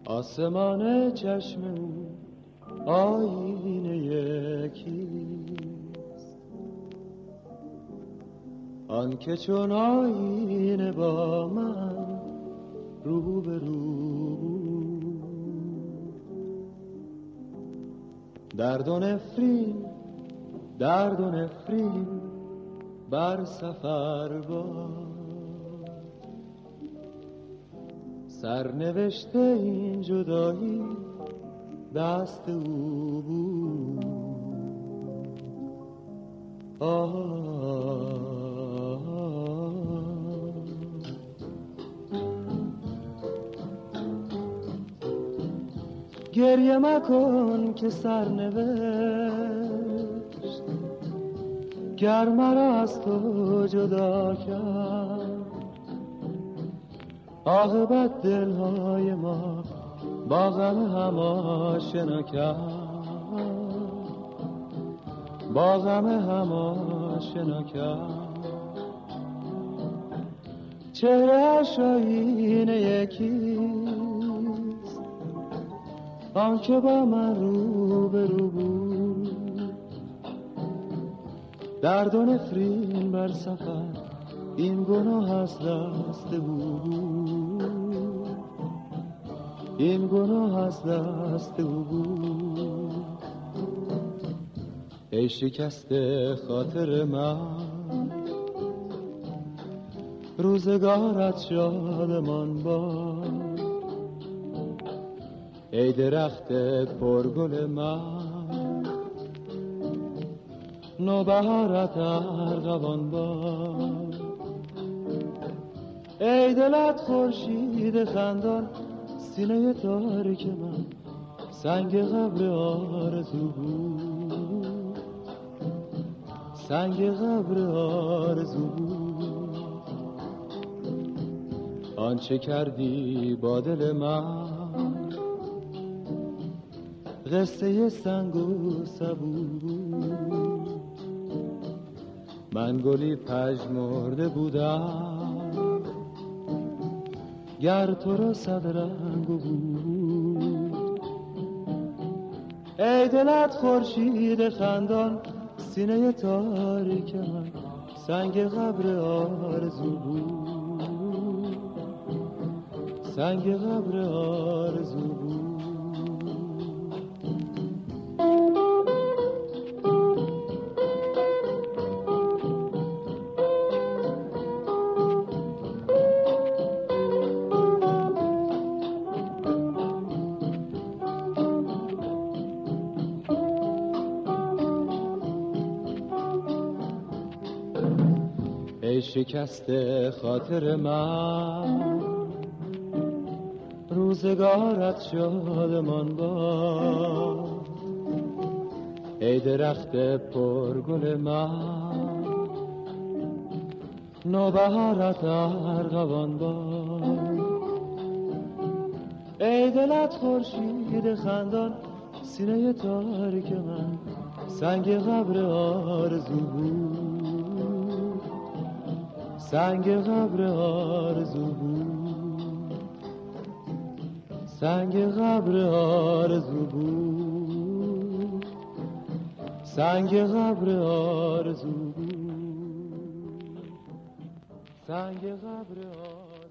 آسمان چشم او آینه یکیست، آن که چون آینه با من رو به رو، درد و نفرین بر سفر باد، سرنوشت این جدایی دست او بود. گریه مکن که سرنوشت گر مرا از تو جدا کرد، عاقبت دلهای ما با غم هم آشنا کرد، با غم هم آشنا کرد. چهره‌اش آینه یکیست، آن که با من رو به رو بود، درد و نفرین بر سفر این گناه از دست او بود، این گناه از دست او بود. ای شکسته خاطر من روزگارت شادمان باد، ای درخت پرگل من نوبهارت ارغوان باد، ای دلت خورشید خندان سینه تاریک من سنگ قبر آرزو بود، سنگ قبر آرزو بود. آنچه کردی با دل من قصه سنگ و سبو بود، من گلی پژمرده بودم گر تو را صد رنگ بود. ای دلت خورشید خندان سینه تاریک من سنگ قبر آرزو بود، سنگ قبر آرزو بود. ای شکسته خاطر من روزگارت شادمان باد، ای درخت پرگل من نوبهارت ارغوان باد، ای دلت خورشید خندان سینه تاریک من سنگ قبر آرزو بود، سنگ قبر آرزو بود، سنگ قبر آرزو بود، سنگ قبر آرزو بود، سنگ قبر آرزو.